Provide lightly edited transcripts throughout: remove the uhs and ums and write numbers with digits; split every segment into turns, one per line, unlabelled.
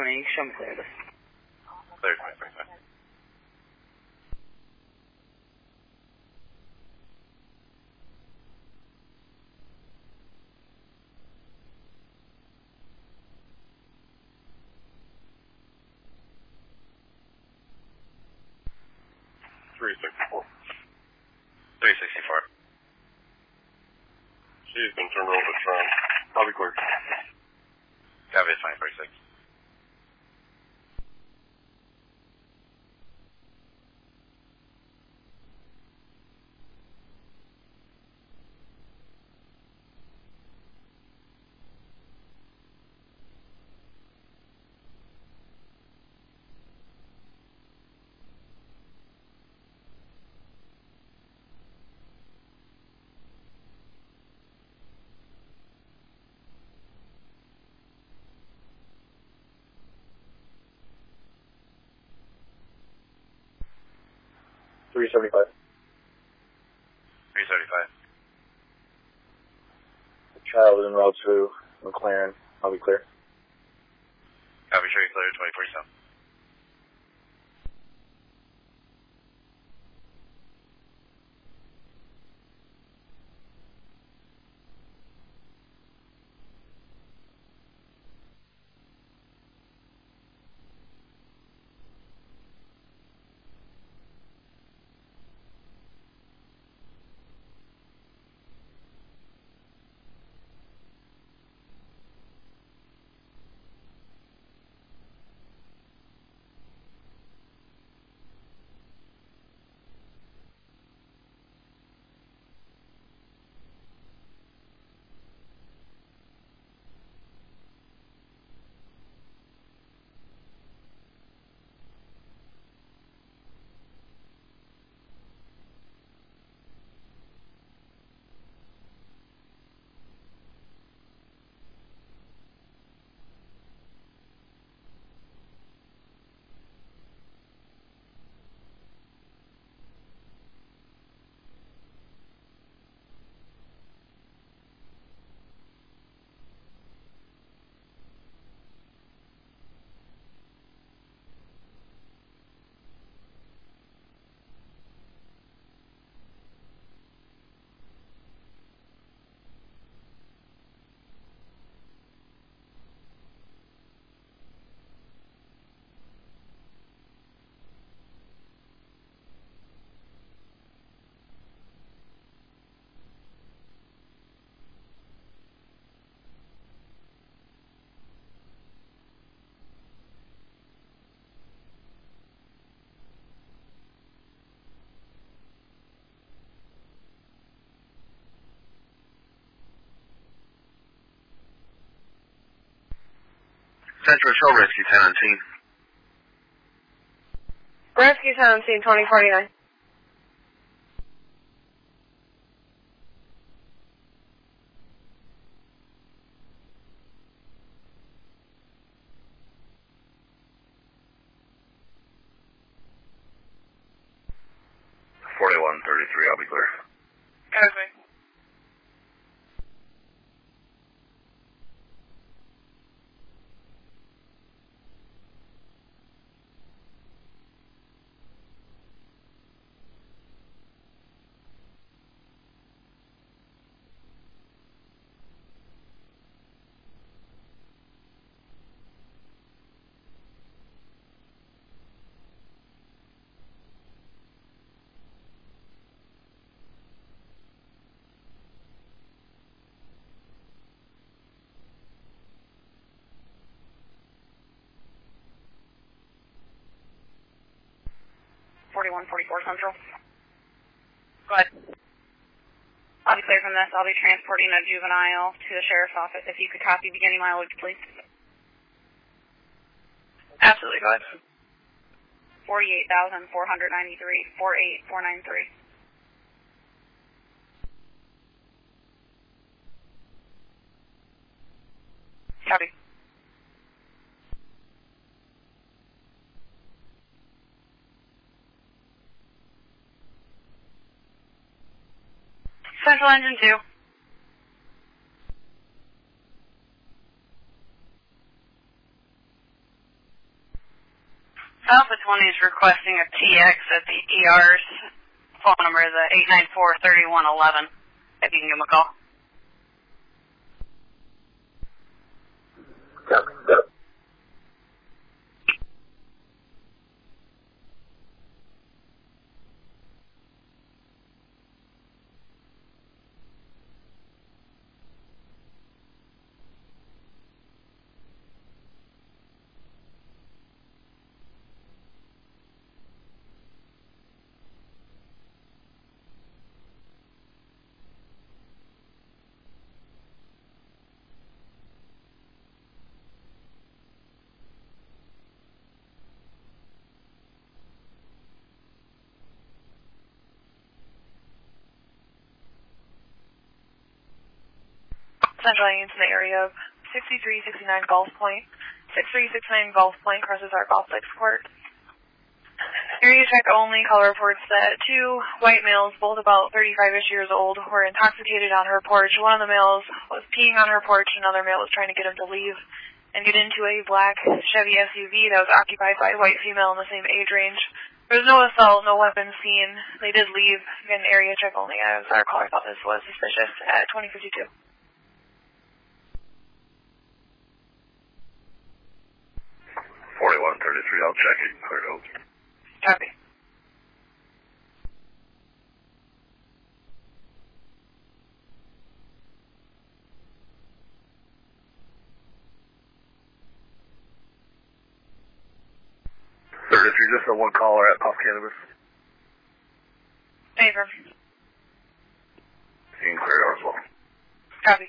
morning. Show me clear this.
Clear 2045.
She's been turned over to Trump. I'll be clear.
Copy, it's 946.
$375.
375.
The child is en route to McLaren. I'll be clear.
Copy, sure you clear 2047.
Central Show Rescue 10 on scene.
Rescue 10 on scene, 2049.
I'll be clear.
Okay. Central. Go ahead. I'll be clear from this. I'll be transporting a juvenile to the sheriff's office. If you could copy beginning mileage, please.
Absolutely, go ahead.
48,493, 48493. Copy. Central Engine 2. Alpha 20 is requesting a TX at the ER's phone number is 894-3111. If you can give them a call.
Yep.
Central Unions in the area of 6369 Golf Point. 6369 Golf Point crosses our golf legs court. Area check only. Call reports that two white males, both about 35-ish years old, were intoxicated on her porch. One of the males was peeing on her porch. Another male was trying to get him to leave and get into a black Chevy SUV that was occupied by a white female in the same age range. There was no assault, no weapons seen. They did leave. Again, area check only. As our caller thought this was suspicious at 2052.
4133, I'll check it. Clear it over.
Copy.
Just a one caller at Puff Cannabis.
Favor.
You can clear it out as well.
Copy.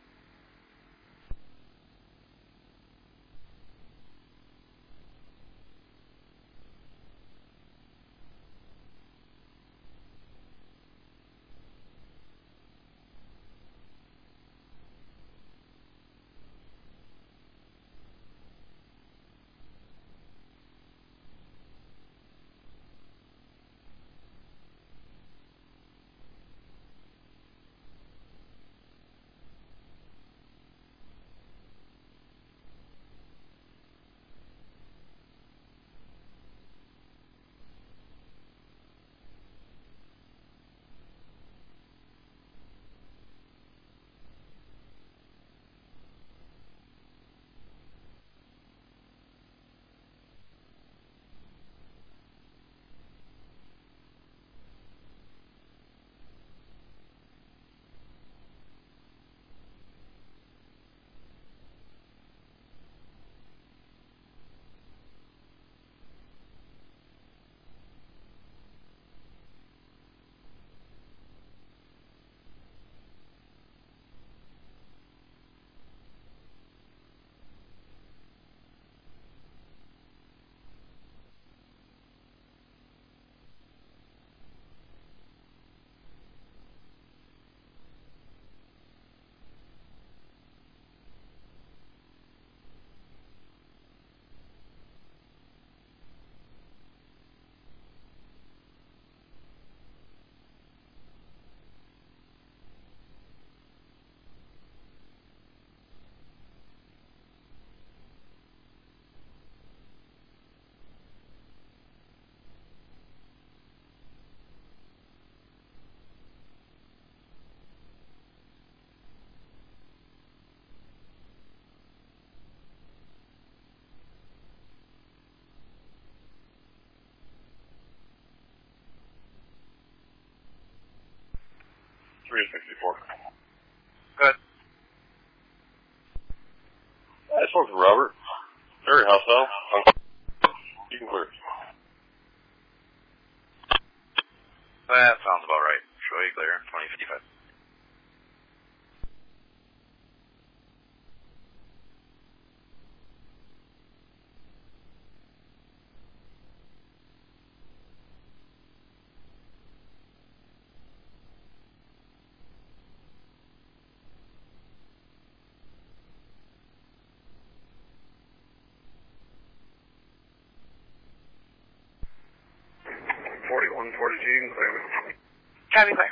Good.
I spoke to Robert. Very hostile. You can clear.
That sounds about right. Show you clear. 2055.
Copy, clear.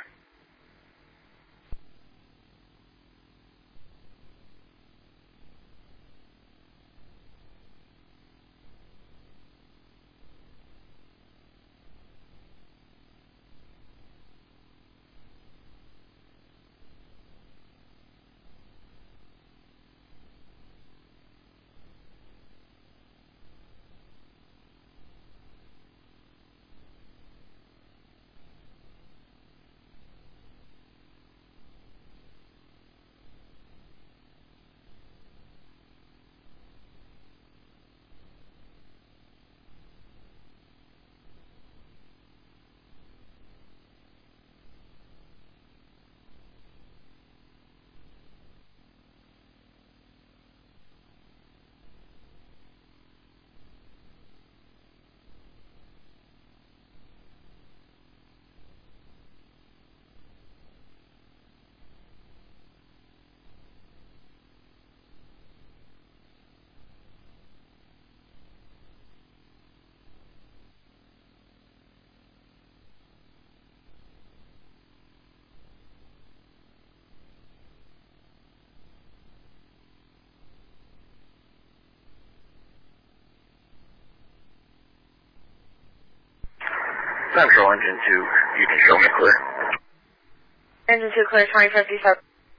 Central, engine 2, you can show me clear.
Engine 2 clear, 2057.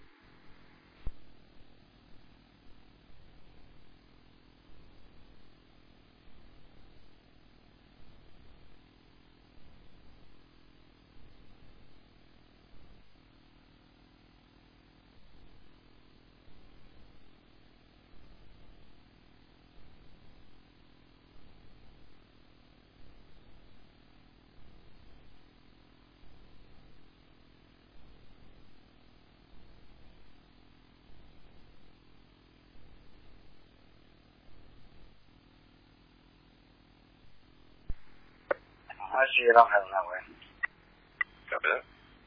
I see it. I'm heading that way.
Copy that.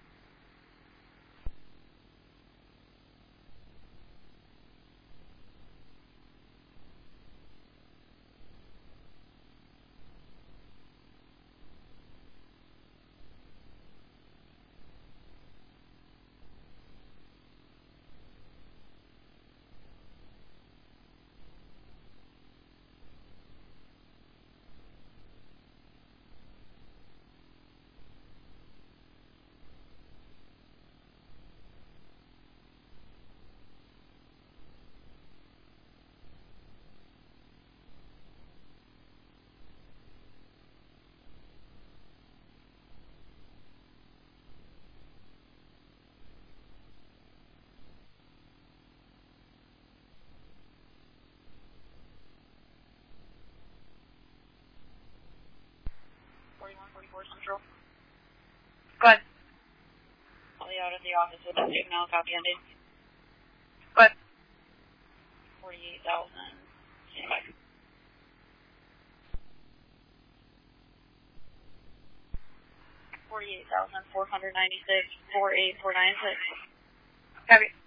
Central.
Go ahead.
I'll be out at the office with that juvenile copy ending.
Go ahead.
48,000. Stand by. 48,496. 48496.
Copy.